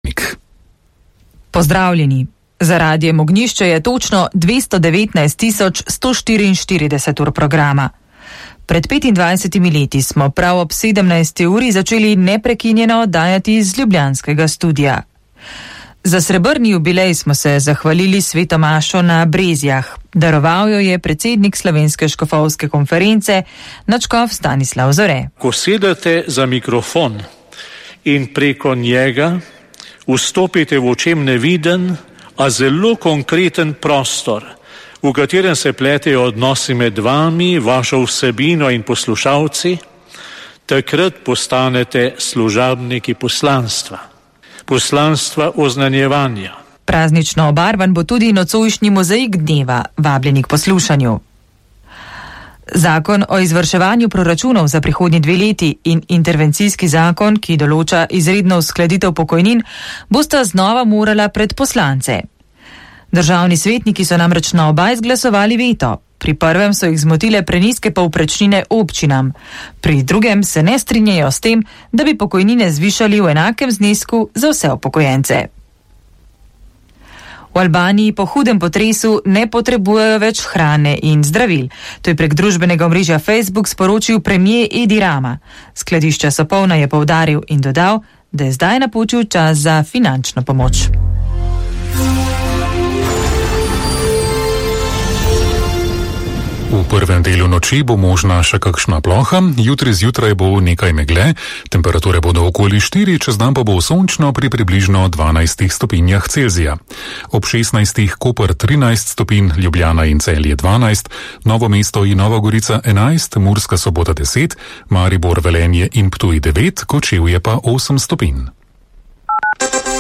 Brodnik. Pozdravljeni. Za Radijem Ognjišče je točno 219.144 ur programa. Pred 25 leti smo prav ob 17. uri začeli neprekinjeno oddajati iz ljubljanskega studia. Za srebrni jubilej smo se zahvalili svetomašo na Brezjah. Daroval jo je predsednik Slovenske škofovske konference, nadškof Stanislav Zore. Ko sedete za mikrofon in preko njega vstopite v očem neviden, a zelo konkreten prostor, v katerem se pletejo odnosi med vami, vašo vsebino in poslušalci, takrat postanete služabniki poslanstva. Poslanstva oznanjevanja. Praznično obarvan bo tudi nocojšnji mozaik dneva, vabljeni k poslušanju. Zakon o izvrševanju proračunov za prihodnji 2 leti in intervencijski zakon, ki določa izredno uskladitev pokojnin, bosta znova morala pred poslance. Državni svetniki so namreč na oba izglasovali veto. Pri prvem so jih zmotile prenizke povprečnine občinam, pri drugem se ne strinjajo s tem, da bi pokojnine zvišali v enakem znesku za vse upokojence. V Albaniji po hudem potresu ne potrebujejo več hrane in zdravil. To je prek družbenega omrežja Facebook sporočil premier Edi Rama. Skladišča so polna, je poudaril in dodal, da je zdaj napočil čas za finančno pomoč. V prvem delu noči bo možna še kakšna ploha, jutri zjutraj bo nekaj megle, temperature bodo okoli 4, čez dan pa bo sončno pri približno 12 stopinjah Celzija. Ob 16 Koper 13 stopinj, Ljubljana in Celje 12, Novo mesto in Nova Gorica 11, Murska Sobota 10, Maribor, Velenje in Ptuj 9, Kočevje pa 8 stopinj.